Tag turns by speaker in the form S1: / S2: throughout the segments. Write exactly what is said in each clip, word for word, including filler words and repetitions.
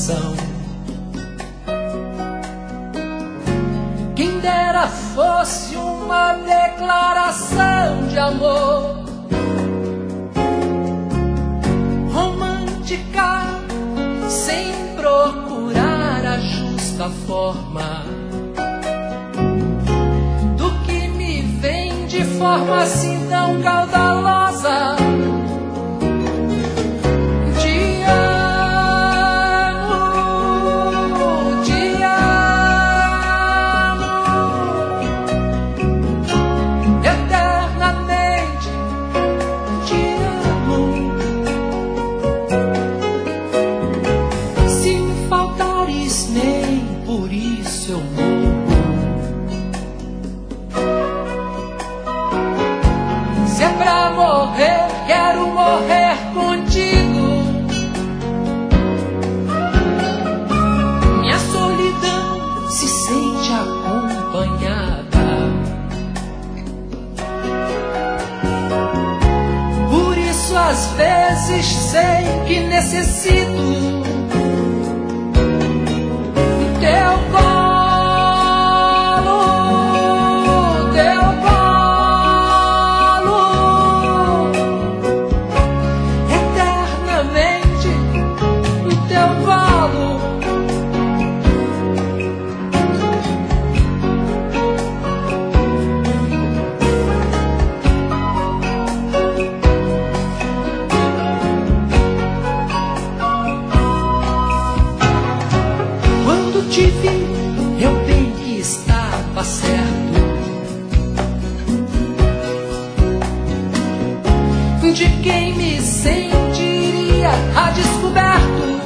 S1: coração. Quem dera fosse uma declaração de amor romântica, sem procurar a justa forma do que me vem de forma assim tão caudalosa. Te amo, te amo eternamente, te amo. Se me faltares, nem por isso eu morro. Se é pra morrer, quero morrer contigo. Minha solidão se sente acompanhada. Por isso às vezes sei que necessito teu colo, teu colo, eternamente teu colo. Quando te vi, eu bem que estava certo de quem me sentiria a descoberto.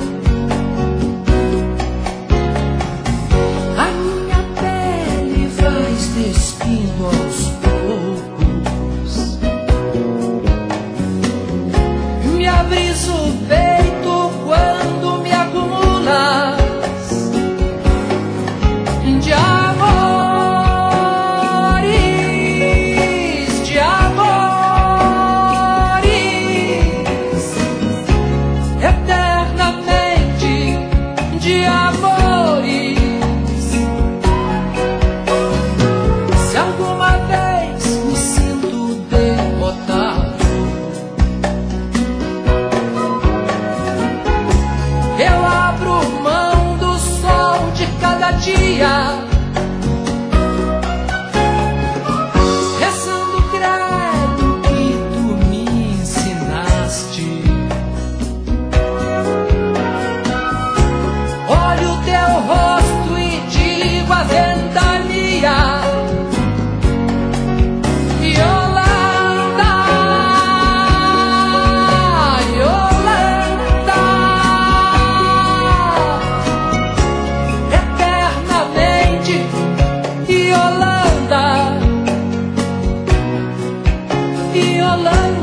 S1: A minha pele vais despindo aos poucos, me abris o peito quando me acumulas de amores, de amores, eternamente de amores. Se alguma vez me sinto derrotado, eu abro mão do sol de cada dia, rezando o credo que tu me ensinaste. Olho o teu rosto e digo a ventania: Yolanda, Yolanda, eternamente Yolanda, Yolanda.